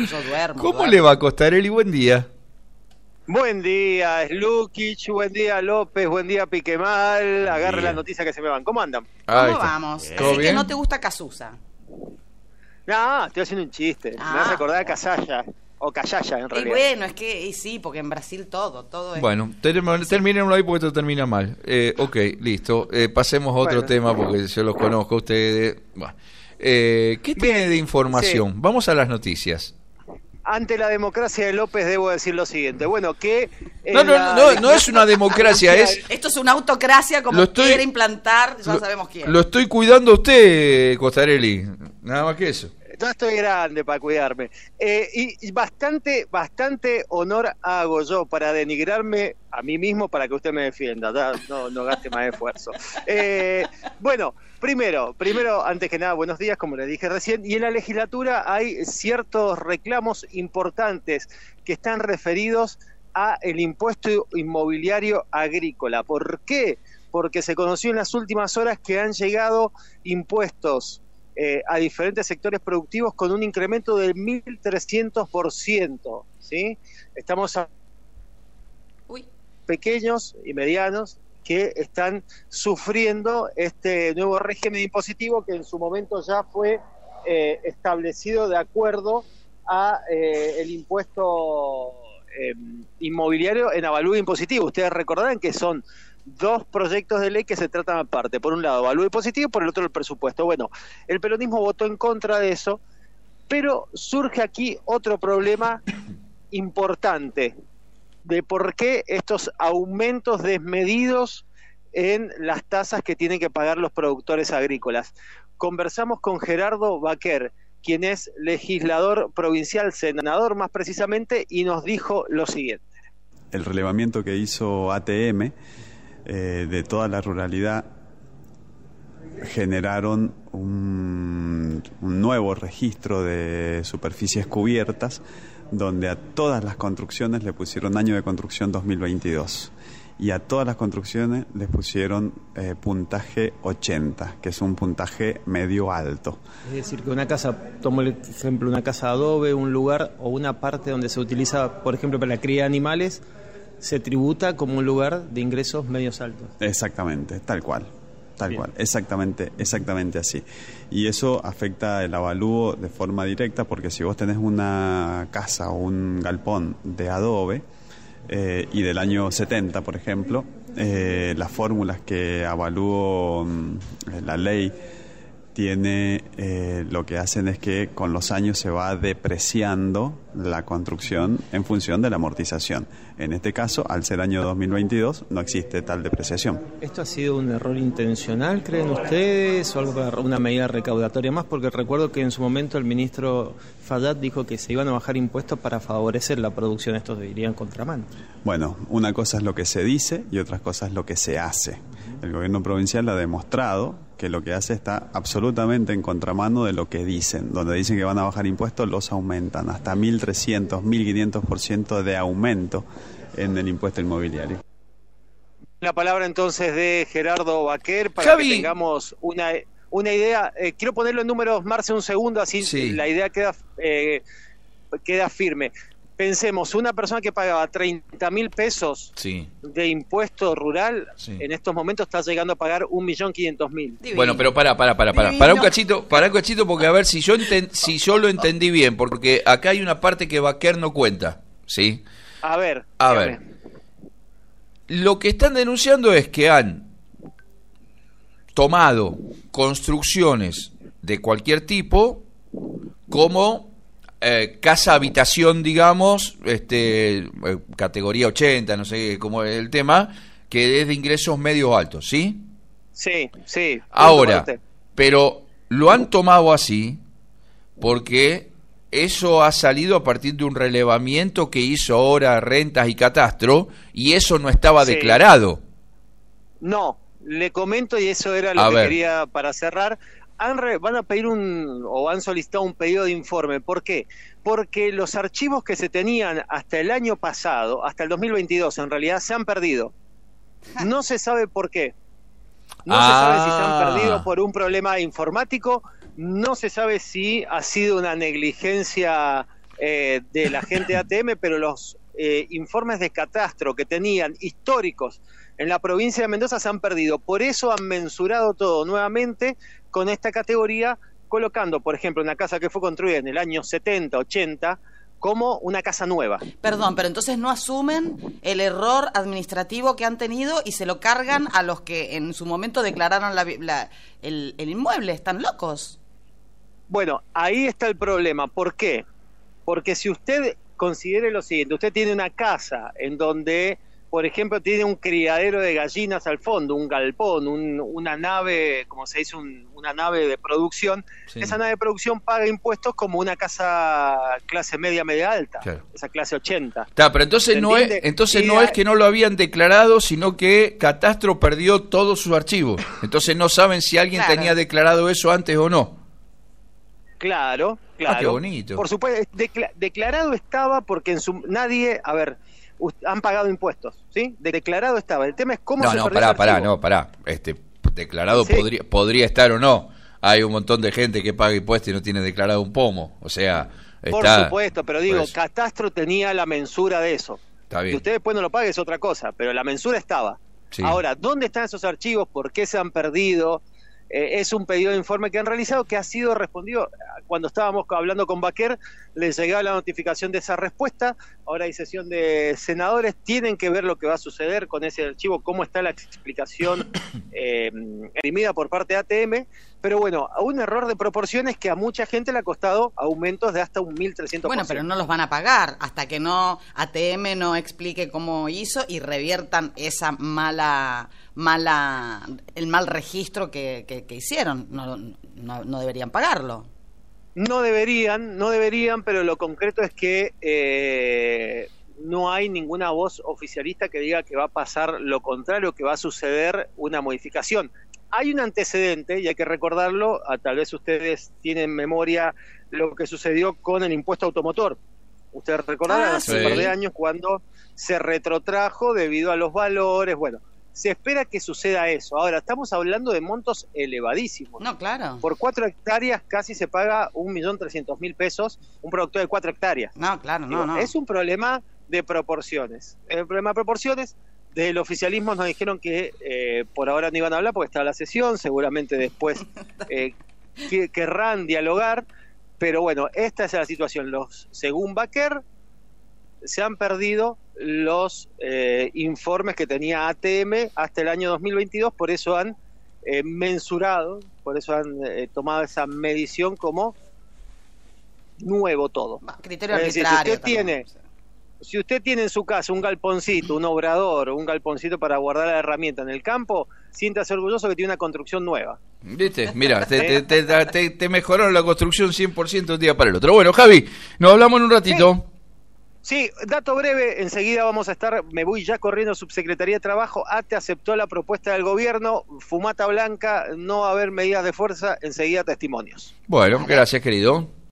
Yo duermo. ¿Cómo le va a Costarelli? Buen día. Buen día, Slukic, buen día, López, buen día, Piquemal. Agarre las noticias que se me van. ¿Cómo andan? ¿Cómo vamos? ¿Todo Así que bien? no te gusta Casusa. No, estoy haciendo un chiste. Me vas a acordar de Casalla. O Callaya, en Y realidad. bueno, es que y sí, porque en Brasil todo es... Bueno, termínemelo ahí porque esto termina mal. Ok, listo. Pasemos a otro Bueno. tema porque yo los conozco a ustedes. Bueno. ¿Qué tiene de información? Sí. Vamos a las noticias. Ante la democracia de López debo decir lo siguiente. Bueno, que... No es una democracia, es... Esto es una autocracia como quiere implantar, ya sabemos quién. Lo estoy cuidando a usted, Costarelli. Nada más que eso. Ya estoy grande para cuidarme. Y bastante honor hago yo para denigrarme a mí mismo para que usted me defienda. Ya, no gaste más esfuerzo. Bueno, primero, antes que nada, buenos días, como le dije recién. Y en la legislatura hay ciertos reclamos importantes que están referidos a el impuesto inmobiliario agrícola. ¿Por qué? Porque se conoció en las últimas horas que han llegado impuestos a diferentes sectores productivos con un incremento del 1.300%, ¿sí? Estamos a pequeños y medianos que están sufriendo este nuevo régimen impositivo que en su momento ya fue establecido de acuerdo a el impuesto inmobiliario en avalúo impositivo. Ustedes recordarán que son dos proyectos de ley que se tratan aparte. Por un lado, avalúo impositivo, por el otro, el presupuesto. Bueno, el peronismo votó en contra de eso, pero surge aquí otro problema importante de por qué estos aumentos desmedidos en las tasas que tienen que pagar los productores agrícolas. Conversamos con Gerardo Baquer, quien es legislador provincial, senador más precisamente, y nos dijo lo siguiente. El relevamiento que hizo ATM de toda la ruralidad generaron un nuevo registro de superficies cubiertas donde a todas las construcciones le pusieron año de construcción 2022 y a todas las construcciones les pusieron puntaje 80, que es un puntaje medio alto. Es decir, que una casa, tomo el ejemplo, una casa adobe, un lugar o una parte donde se utiliza, por ejemplo, para la cría de animales, se tributa como un lugar de ingresos medios altos. Exactamente, tal cual, exactamente así. Y eso afecta el avalúo de forma directa, porque si vos tenés una casa o un galpón de adobe y del año 70, por ejemplo, las fórmulas que avalúo la ley tiene, lo que hacen es que con los años se va depreciando la construcción en función de la amortización. En este caso, al ser año 2022, no existe tal depreciación. ¿Esto ha sido un error intencional, creen ustedes, o algo para una medida recaudatoria más? Porque recuerdo que en su momento el ministro Fayad dijo que se iban a bajar impuestos para favorecer la producción. Estos irían contramano. Bueno, una cosa es lo que se dice y otra cosa es lo que se hace. El gobierno provincial ha demostrado que lo que hace está absolutamente en contramano de lo que dicen. Donde dicen que van a bajar impuestos, los aumentan hasta 1.300, 1.500% de aumento en el impuesto inmobiliario. La palabra entonces de Gerardo Baquer para Javi, que tengamos una idea. Quiero ponerlo en números, Marce, un segundo, así sí, la idea queda firme. Pensemos, una persona que pagaba 30.000 pesos sí, de impuesto rural, sí, en estos momentos está llegando a pagar 1.500.000. Bueno, pero para un cachito, porque a ver si yo lo entendí bien, porque acá hay una parte que Baquer no cuenta, ¿sí? A ver. Lo que están denunciando es que han tomado construcciones de cualquier tipo como casa habitación, digamos, categoría 80, no sé cómo es el tema, que es de ingresos medios altos, ¿sí? Sí. Ahora, pero lo han tomado así porque eso ha salido a partir de un relevamiento que hizo ahora Rentas y Catastro, y eso no estaba declarado. No, le comento, y eso era lo que quería para cerrar. Van a pedir han solicitado un pedido de informe. ¿Por qué? Porque los archivos que se tenían hasta el año pasado, hasta el 2022, en realidad se han perdido. No se sabe por qué. No se sabe si se han perdido por un problema informático, no se sabe si ha sido una negligencia de la gente de ATM, pero los informes de catastro que tenían históricos en la provincia de Mendoza se han perdido. Por eso han mensurado todo nuevamente con esta categoría, colocando, por ejemplo, una casa que fue construida en el año 70, 80, como una casa nueva. Perdón, pero entonces no asumen el error administrativo que han tenido y se lo cargan a los que en su momento declararon el inmueble. ¿Están locos? Bueno, ahí está el problema. ¿Por qué? Porque si usted considere lo siguiente, usted tiene una casa en donde, por ejemplo, tiene un criadero de gallinas al fondo, un galpón, una nave, como se dice, una nave de producción. Sí. Esa nave de producción paga impuestos como una casa clase media alta, claro. Esa clase 80. Está, pero entonces no es que no lo habían declarado, sino que Catastro perdió todos sus archivos. Entonces no saben si alguien tenía declarado eso antes o no. Claro. Qué bonito. Por supuesto, declarado estaba porque nadie, a ver, han pagado impuestos, ¿sí? Declarado estaba. El tema es cómo se perdió pará. Declarado sí. podría estar o no. Hay un montón de gente que paga impuestos y no tiene declarado un pomo. O sea, por supuesto, pero digo, pues, Catastro tenía la mensura de eso. Está bien. Si usted después no lo pague es otra cosa, pero la mensura estaba. Sí. Ahora, ¿dónde están esos archivos? ¿Por qué se han perdido? Es un pedido de informe que han realizado, que ha sido respondido. Cuando estábamos hablando con Baquer, les llegaba la notificación de esa respuesta. Ahora hay sesión de senadores, tienen que ver lo que va a suceder con ese archivo, cómo está la explicación emitida por parte de ATM. Pero bueno, un error de proporciones que a mucha gente le ha costado aumentos de hasta un 1.300%. Bueno, pero no los van a pagar hasta que no ATM no explique cómo hizo y reviertan esa el mal registro que hicieron. No deberían pagarlo. No deberían, pero lo concreto es que no hay ninguna voz oficialista que diga que va a pasar lo contrario, que va a suceder una modificación. Hay un antecedente, y hay que recordarlo, tal vez ustedes tienen en memoria lo que sucedió con el impuesto automotor. Ustedes recordarán hace un par de años cuando se retrotrajo debido a los valores. Bueno, se espera que suceda eso. Ahora, estamos hablando de montos elevadísimos. No, claro. Por 4 hectáreas casi se paga 1.300.000 pesos un productor de 4 hectáreas. No, claro, no. Es un problema de proporciones. El problema de proporciones, del oficialismo nos dijeron que por ahora no iban a hablar porque estaba la sesión, seguramente después querrán dialogar, pero bueno, esta es la situación. Según Baquer, se han perdido los informes que tenía ATM hasta el año 2022, por eso han mensurado, por eso han tomado esa medición como nuevo todo. Criterio arbitrario. Si usted tiene en su casa un galponcito, un obrador, un galponcito para guardar la herramienta en el campo, siéntase orgulloso que tiene una construcción nueva. ¿Viste? Mira, te mejoraron la construcción 100% de un día para el otro. Bueno, Javi, nos hablamos en un ratito. Sí, dato breve, enseguida vamos a estar, me voy ya corriendo, Subsecretaría de Trabajo, ATE aceptó la propuesta del gobierno, fumata blanca, no va a haber medidas de fuerza, enseguida testimonios. Bueno, gracias, querido.